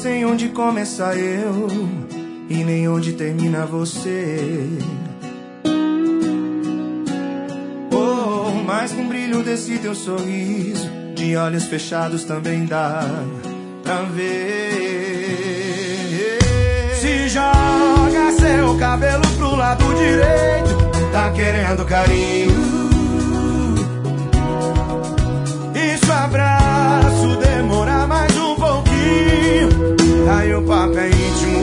sei onde começa eu e nem onde termina você. Oh, mas com o brilho desse teu sorriso, de olhos fechados também dá pra ver. Se joga seu cabelo pro lado direito, tá querendo carinho. E seu abraço demora mais um pouquinho, aí o papo é íntimo.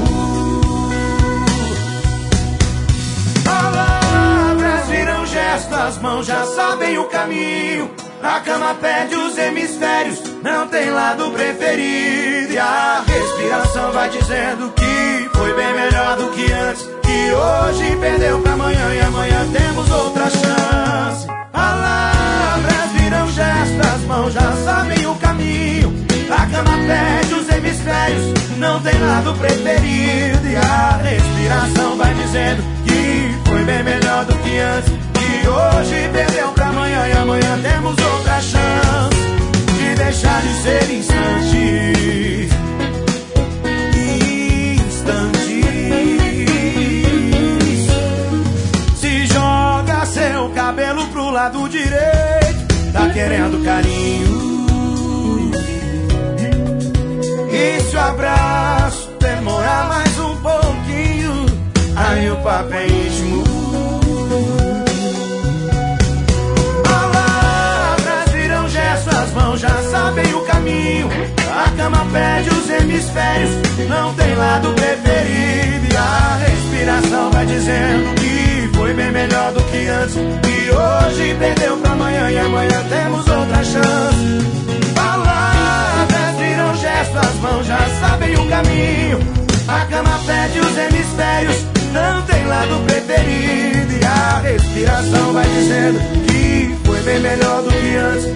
Palavras viram gestos, as mãos já sabem o caminho. A cama perde os hemisférios, não tem lado preferido. E a respiração vai dizendo que foi bem melhor do que antes, que hoje perdeu pra amanhã e amanhã temos outra chance. Palavras viram gestos, as mãos já sabem o caminho. A cama perde os hemisférios, não tem lado preferido. E a respiração vai dizendo que foi bem melhor do que antes, que hoje perdeu pra amanhã e amanhã temos outra chance de deixar de ser instante. Instantes. Se joga seu cabelo pro lado direito, tá querendo carinho. E se o abraço demorar mais um pouquinho, aí o papo é íntimo. Palavras viram gestos, as mãos já sabem o caminho. A cama perde os hemisférios, não tem lado preferido. E a respiração vai dizendo que foi bem melhor do que antes, que hoje perdeu pra amanhã e amanhã temos outra chance. Palavras viram gestos, as mãos já sabem o caminho. A cama perde os hemisférios, não tem lado preferido. E a respiração vai dizendo que foi bem melhor do que antes,